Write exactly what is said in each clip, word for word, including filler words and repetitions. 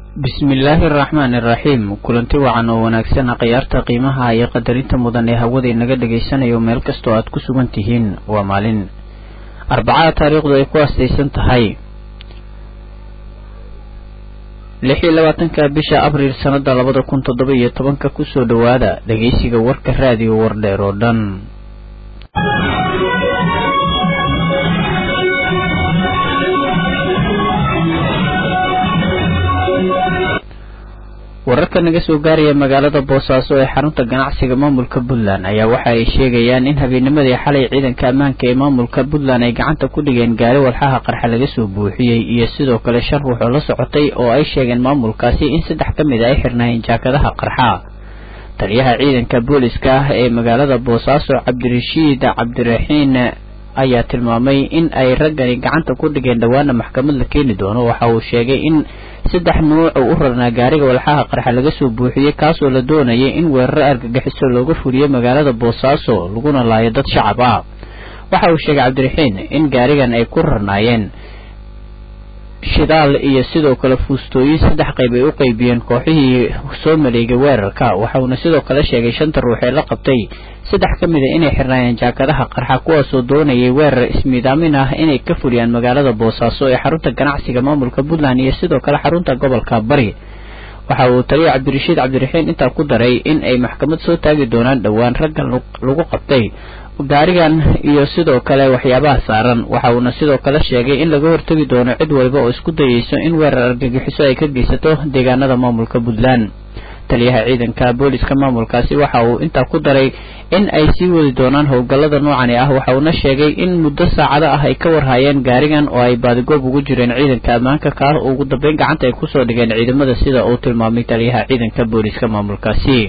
bismillaahi araxmaani araxiim kulanti wacan oo wanaagsan khiyaarta qiimaha iyo qadarinta mudan ee hawada inaga dhageysanayo meel kastoo aad ku sugan tihiin waa maalin arbacada taariikhdu ay ku aastaysan tahay lix iyo labaatanka bisha abriil sanada labada kun toddoba iyo tobanka kusoo dhawaada dhageysiga warka raadiyo wardheer oo dhan wararka naga soo gaaraya magaalada Boosaaso ee xarunta ganacsiga maamulka Puntland ayaa waxa ay sheegayaan in habeennimadii xalay ciidanka ammaanka ee maamulka Puntland ay gacanta ku dhigeen gaari walxaha qarxa laga soo buuxiyay iyo sidoo kale shar ruux oo la socotay oo ay sheegeen maamulkaasi in saddex ka mid ah ay xirnaayeen jaakadaha qarxa taliyaha ciidanka booliska ah ee magaalada Boosaaso Cabdirashiid Cabdiraxiin ayaa tilmaamay in ay raggani gacanta ku dhigeen dhawaana maxkamad la keeni doono waxa uu sheegay in saddex nooc oo u rarnaa gaariga walxaha qarxa laga soo buuxiyay kaas oo la doonayay in weerar argagixiso looga fuliyo magaalada Boosaaso laguna laayo dad shacab ah waxa uu sheegay Cabdiraxiin in gaarigan ay ku rarnaayeen shidaal iyo sidoo kale fuustooyin saddex qayb ay u qaybiyeen kooxihii soo maleegay weerarka waxa uu sidoo kale sheegay shanta ruux ee la qabtay saddex ka mid ah inay xirnaayeen jaakadaha qarxa kuwaas oo doonayay weerar ismiidaamin ah inay ka fuliyaan magaalada Boosaaso ee xarunta ganacsiga maamulka Puntland iyo sidoo kale xarunta gobolka Bari waxa uu taliye Cabdirashiid Cabdiraxiin inta ku daray in ay maxkamad soo taagi doonaan dhawaan ragga lagu qabtay gaarigan iyo sidoo kale waxyaabaha saaran waxa uu sidoo kale sheegay in laga hortagi doono cid walba oo isku dayayso in weerar argagixiso ay ka geysato deegaanada maamulka Puntland taliyaha ciidanka booliska maamulkaasi waxa uu inta ku daray in ay sii wadi doonaan howlgallada noocan ah waxa uu sheegay in muddo saacado ah ay ka warhayeen gaarigan oo ay baadigoob ugu jireen ciidanka ammaanka ka ugu dambeyn gacanta ay ku soo dhigeen ciidamada sida uu tilmaamay taliyaha ciidanka booliska maamulkaasi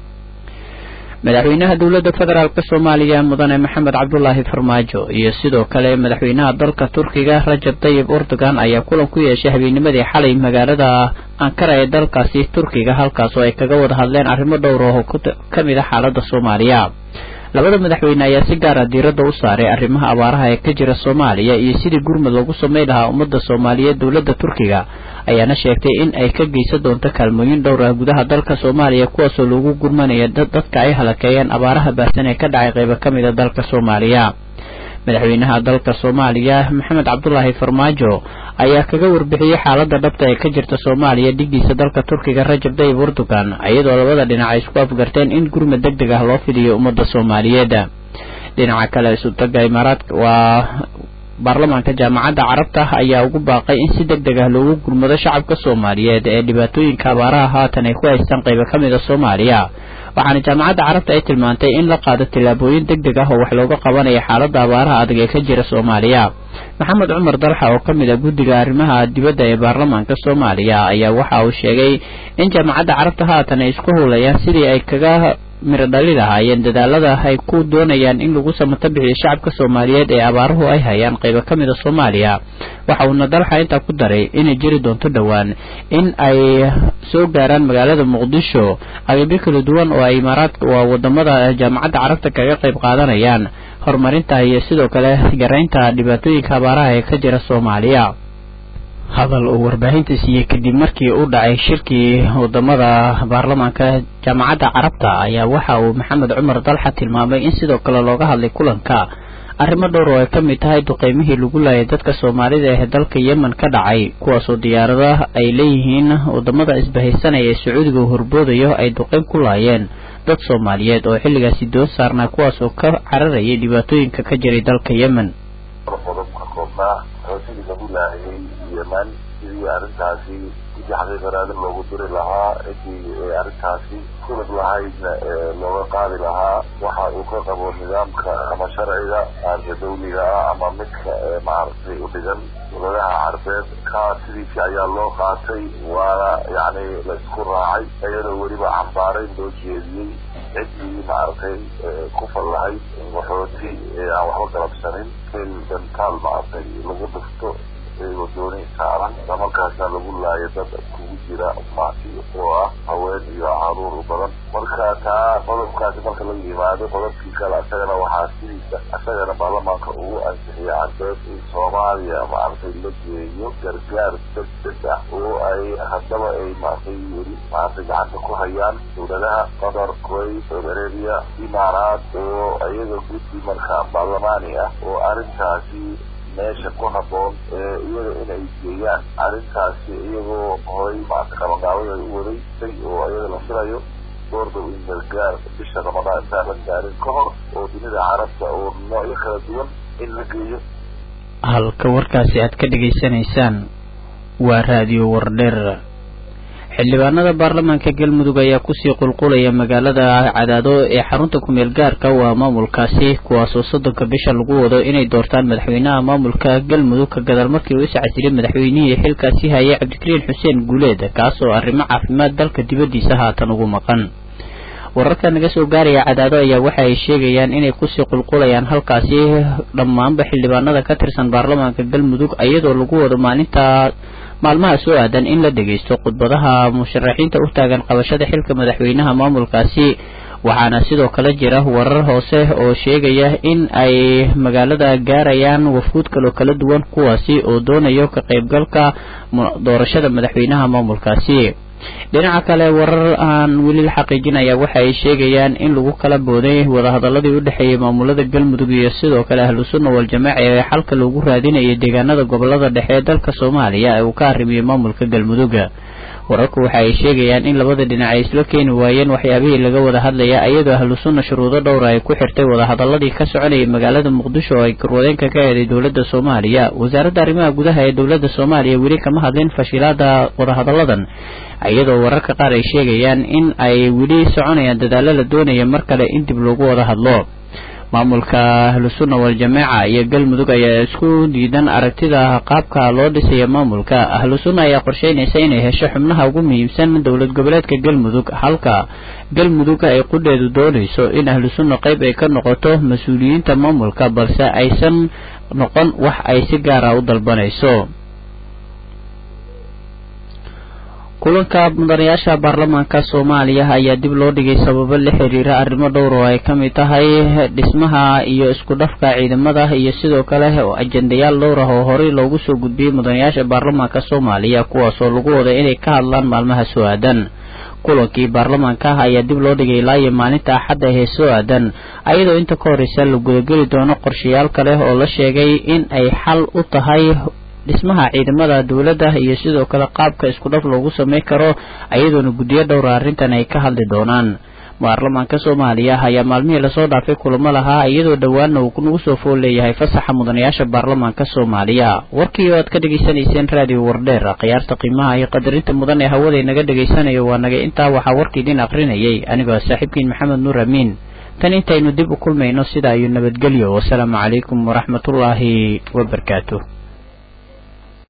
madaxweynaha dawladda federaalka Soomaaliya mudane Maxamed Cabdullaahi Farmaajo iyo sidoo kale madaxweynaha dalka Turkiga Rajab Tayyip Erdogan ayaa kulan ku yeeshay habeennimadii xalay magaalada Ankara ee dalkaasi Turkiga halkaas oo ay kaga wada hadleen arrimo dhowr ah oo ka mid ah xaaladda Soomaaliya labada madaxweyne ayaa si gaar ah diiradda u saaray arrimaha abaaraha ee ka jira Soomaaliya iyo sidii gurmad loogu sameyn lahaa ummadda Soomaaliyeed dawladda Turkiga ayaana sheegtay in ay ka geysan doonto kaalmooyin dhowr ah gudaha dalka Soomaaliya kuwaas oo lagu gurmanayo dadka ay halakeeyeen abaaraha baahsan ee ka dhacay qaybo ka mid ah dalka Soomaaliya madaxweynaha dalka Soomaaliya Maxamed Cabdullaahi Farmaajo ayaa kaga warbixiyay xaaladda dhabta ee ka jirta Soomaaliya dhigiisa dalka Turkiga Rajab Tayyip Erdogan iyadoo labada dhinac ay isku afgarteen in gurmad degdeg ah loo fidiyo ummadda Soomaaliyeed dhinaca kale isu taga Imaaraadka waa baarlamaanka jaamacadda Carabta ayaa ugu baaqay in si degdeg ah loogu gurmado shacabka Soomaaliyeed ee dhibaatooyinka abaaraha haatan ay ku haystaan qaybo ka mid ah Soomaaliya waxaana jaamacadda Carabta ay tilmaantay in la qaado tilaabooyin degdeg ah oo wax looga qabanayo xaaladda abaaraha adag ee ka jira Soomaaliya Maxamed Cumar Dalxa oo kamid ah guddiga arrimaha dibadda ee baarlamaanka Soomaaliya ayaa waxa uu sheegay in jaamacadda Carabta haatan ay isku howlayaan sidii ay kaga miro dhali lahaayeen dadaalada ay ku doonayaan in lagu samata bixiyo shacabka Soomaaliyeed ee abaaruhu ay hayaan qaybo ka mid ah Soomaaliya waxa uu Dalxa inta ku daray in ay jiri doonto dhawaan in ay soo gaaraan magaalada Muqdisho agabyo kala duwan oo ay Imaaraadka waa wadamada jaamacadda Carabta kaga qayb qaadanayaan horumarinta iyo sidoo kale gareynta dhibaatooyinka abaaraha ee ka jira Soomaaliya hadal uu warbaahinta siiyay kadib markii uu dhacay shirkii wadamada baarlamaanka jaamacadda Carabta ayaa waxa uu Maxamed Cumar Dalxa tilmaamay in sidoo kale looga hadlay kulanka arrimo dhowr oo ay ka mid tahay duqeymihii lagu laayay dadka Soomaalida ee dalka Yemen ka dhacay kuwaas oo diyaaradaha ay leeyihiin wadamada isbahaysanaya ee Sacuudiga horboodayo ay duqeyn ku laayeen dad Soomaaliyeed oo xilligaasi doon saarnaa kuwaas oo ka cararayay dhibaatooyinka ka jiray dalka Yemen yemen sidii arrintaasi sidii xaqiiqaraada loogu diri lahaa intii arrintaasi kulad lahaydna looga qaadi lahaa waxa uu ka qabo nidaamka ama sharciga dawliga ah ama midka maaragtay u dhigan dowladaha carbeed ka sidiisi ayaa loo qaatay waana yacni la isku raacay iyadoo weliba cambaarayn loo jeediyey ciddii maaragtay ku fal lahayd waxooti aan waxba galabsanin il dantaal maaragtay lagu dhufto ودوني سارا لما كاسا لقول لا يدد كوجرا ماسي oo haween iyo caruur u badan marka taa qodobkaasi marka la yimaado qodobkii kale asagana waxaa sidiisa asagana baarlamaanka ugu ansixiyay cadeed in Soomaaliya maartay la geeyo gargaar degdeg ah oo ay haddaba ay maartay weli maartay gacanta ku hayaan dowladaha Qatar, Kuwait, Saudi Arabia, Imaaraat oo ayaga guddi marka baarlamaani ah oo arrintaasi meesha ku haboon iyada inay geeyaan arrintaasi iyagoo horay maanta qabanqaabada u waday say oo ayaga la filayo doorda in gargaar bisha Ramadaan intaan la gaarin ka hor oo dunida carabta oo noocyo kala duwan in la geeyo. halka warkaasi aad ka dhageysanaysaan waa raadiyo Wardheer. xildhibaanada baarlamaanka galmudug ayaa kusii qulqulaya magaalada Cadaado ee xarunta ku meel gaarka waa maamulkaasi kuwaas oo soddonka bisha lagu wado inay doortaan madaxweynaha maamulka galmudug ka gadaal markii uu iscasiray madaxweynihii xilkaasi hayay Cabdikariin Xuseen Guuleed kaas oo arrimo caafimaad dalka dibadiisa haatan ugu maqan. wararka naga soo gaaraya Cadaado ayaa waxa ay sheegayaan inay kusii qulqulayaan halkaasi dhammaanba xildhibaanada ka tirsan baarlamaanka galmudug iyadoo lagu wado maalinta maalmaha soo aadan in la dhageysto khudbadaha musharaxiinta u taagan qabashada xilka madaxweynaha maamulkaasi. waxaana sidoo kale jira warar hoose oo sheegaya in ay magaalada gaarayaan wafuud kale kala duwan kuwaasi oo doonayo ka qaybgalka doorashada madaxweynaha maamulkaasi. dhinaca kale warar aan weli la xaqiijinaya waxa ay sheegayaan in lagu kala booday wadahadaladii u dhaxeeyay maamulada galmudug iyo sidoo kale ahlu sunna wal jamaa ee xalka loogu raadinayo deegaanada gobolada dhexe ee dalka Soomaaliya ee uu ka arrimiyay maamulka galmudug. wararku waxa ay sheegayaan in labada dhinac ay isla keeni waayeen waxyaabihii laga wada hadlaya iyadoo ahlu sunna shuruudo dhowr ay ku xirtay wadahadaladii ka soconayay magaalada Muqdisho oo ay korwadeenka ka heeday dawladda Soomaaliya. wasaaradda arrimaha gudaha ee dawladda Soomaaliya weli kama hadlin fashilada wadahadaladan iyadoo wararka qaar ay sheegayaan in ay weli soconayaan dadaalo la doonayo mar kale in dib loogu wada hadlo. maamulka ahlu sunna wal jamaa iyo galmudug ayaa isku diidan aragtida qaabka loo dhisayo maamulka. ahlu sunna ayaa qorsheynaysa inay hesho xubnaha ugu muhiimsan dawlad goboleedka galmudug halka galmudug ay qudheedu doonayso in ahlu sunna qayb ay ka noqoto mas'uuliyiinta maamulka balse aysan noqon wax ay si gaar ah u dalbanayso. kulanka mudanayaasha baarlamaanka Soomaaliya ayaa dib loo dhigay sababo la xiriira arrimo dhowr oo ay kamid tahay dhismaha iyo isku dhafka ciidamada iyo sidoo kale ajendayaal dhowr ah oo hore loogu soo gudbiyay mudanayaasha baarlamaanka Soomaaliya kuwaas oo lagu wada inay ka hadlaan maalmaha soo aadan. kulankii baarlamaanka ayaa dib loo dhigay ilaa iyo maalinta Axadda ee soo aadan iyadoo inta ka horeysa la gudageli doono qorshayaal kale oo la sheegay in ay xal u tahay dhismaha ciidamada dawladda iyo sidoo kale qaabka isku dhaf loogu sameey karo ayadoona guddiyo dhowr arrintan ay ka hadli doonaan. baarlamaanka Soomaaliya ayaa maalmihii la soo dhaafay kulamo lahaa iyadoo dhawaana uu nagu soo fool leeyahay fasaxa mudanayaasha baarlamaanka Soomaaliya. warkii oo aad ka dhageysanayseen raadiyo Wardheer qiyaasta qiimaha iyo qadarinta mudan ee hawada inaga dhageysanayo waa naga intaa waxa warkii idin aqrinayay anigoo saaxiibkiin Maxamed Nuur Amiin. tan intaynu dib u kulmayno sida ayuu nabadgelyo. wassalaamu calaykum waraxmatullaahi wabarakaatuh.